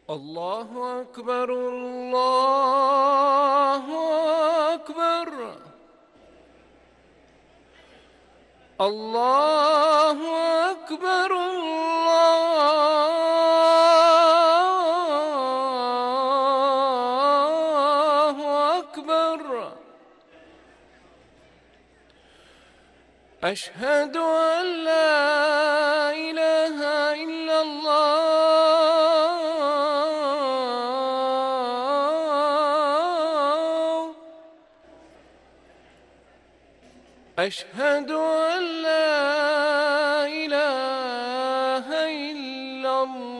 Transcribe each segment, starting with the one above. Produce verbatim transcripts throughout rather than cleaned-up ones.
الله أكبر الله أكبر الله أكبر الله أكبر. أشهد أن لا إله إلا الله. أشهد أن لا إله إلا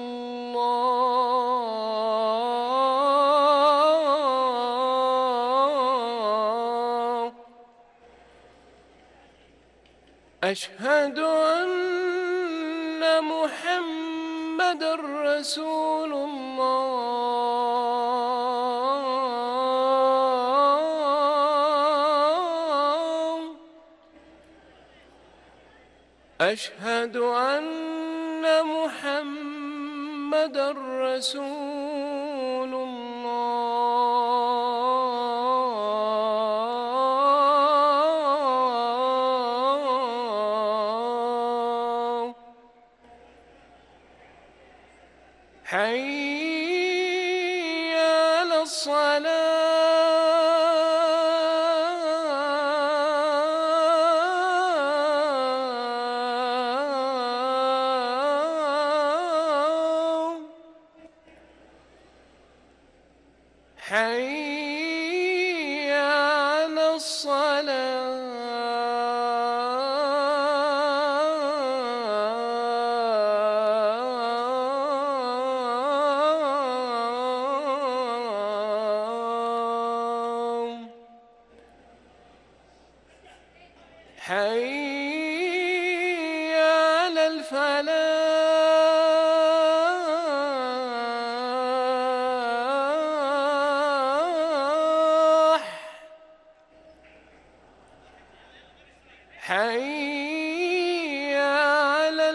الله. أشهد أن محمدًا رسول الله. أشهد أن محمدًا رسول الله. حي على الصلاة. حي على الصلاة. حي على الفلاح. حي على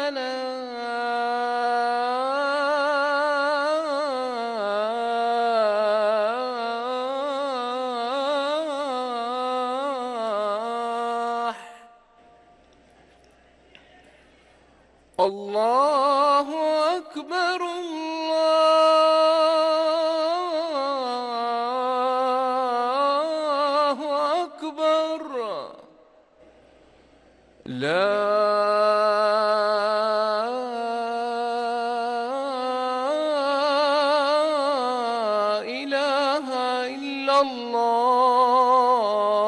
الفلاح. الله أكبر الله أكبر. لا إله إلا الله.